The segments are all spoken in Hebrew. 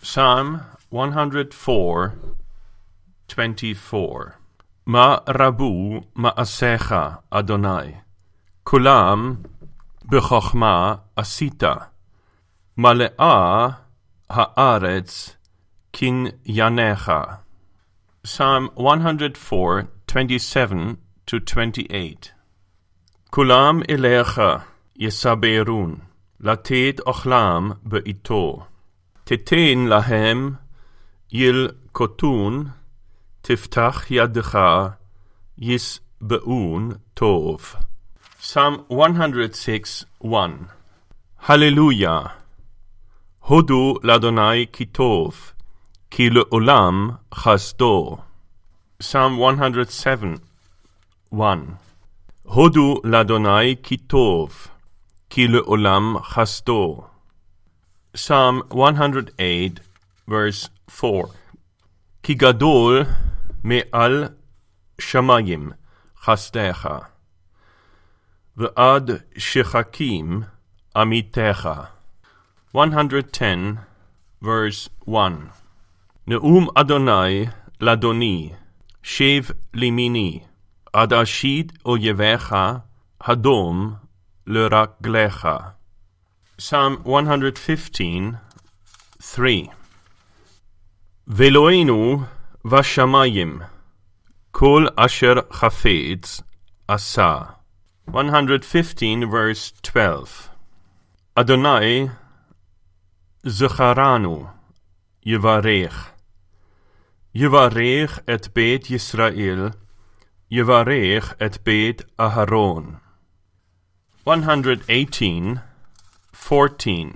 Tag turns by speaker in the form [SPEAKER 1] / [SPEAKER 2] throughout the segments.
[SPEAKER 1] Psalm 104:24. Ma rabu ma'asecha Adonai, kulam b'chokhma asita, male'a haaretz kinyanecha. Psalm 104:27-28. Kulam elecha yesaberun, latet ochlam be'ito. תתן להם ילקוטון, תפתח ידך, יסבעון טוב. Psalm 106:1. Hallelujah. הודו לאדוני כי טוב, כי לעולם חסדו. Psalm 107:1. הודו לאדוני כי טוב, כי לעולם חסדו. Psalm 108:4. כי גדול מעל שמים חסדך, ועד שחקים עמיתך. 110:1. נאום אדוני לאדוני, שב לימיני, עד אשיט אויביך הדום לרגליך. Psalm 115:3. ואלוהינו בשמיים, כל אשר חפץ עשה. 115:12. אדוני זכרנו, יברך. יברך את בית ישראל, יברך את בית אהרון. 118:14.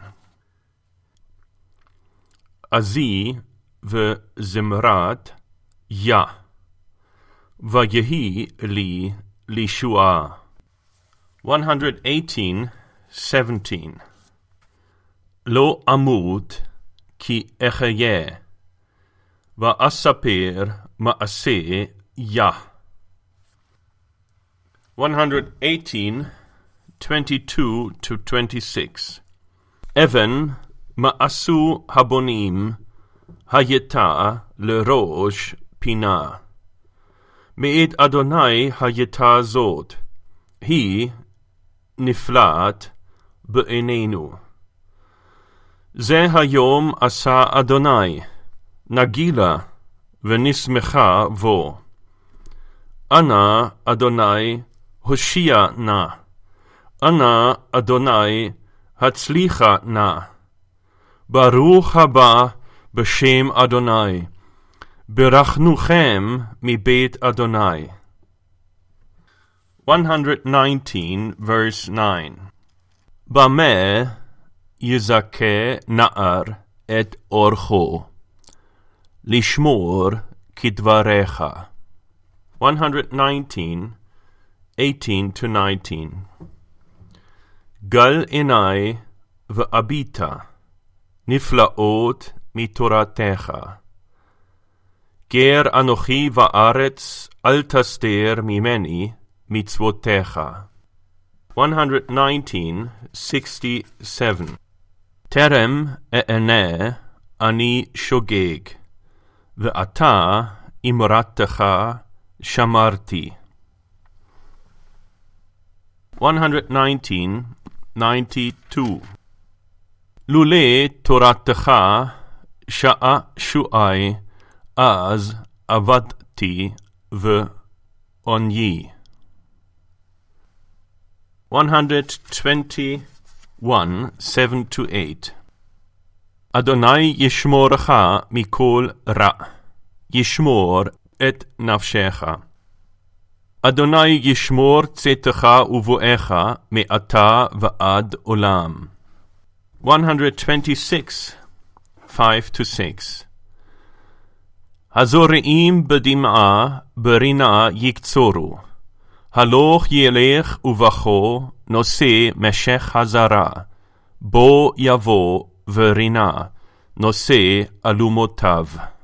[SPEAKER 1] עזי וזמרת יה, ויהי לי לישועה. 118:17. לא אמות כי אחיה, ואספר מעשה יה. 118:22-26. אבן מעשו הבונים, הייתה לראש פינה. מאת אדוני הייתה זאת, היא נפלאת בעינינו. זה היום עשה אדוני, נגילה ונשמחה בו. אנא אדוני הושיע נא, אנא אדוני הצליחה נא. ברוך הבא בשם אדוני, ברכנוכם מבית אדוני. 119:9. במה יזכה נער את אורחו, לשמור כדבריך. 119:18-19. גל עיני ואביטה, נפלאות מתורתך. גר אנוכי בארץ, אל תסתר ממני מצוותיך. 119:67. טרם אענה אני שוגג, ואתה אמרתך שמרתי. 119:92. לולא תורתך שעה שועי, אז עבדתי ועוניי. 121:7-8. אדוני ישמורך מכל רע, ישמור את נפשך. אדוני ישמור צאתך ובואך מעתה ועד עולם. 126:5-6. הזורעים בדמעה ברינה יקצורו, הלוך ילך ובכו נושא משך הזרע, בו יבוא ורינה נושא אלומותיו.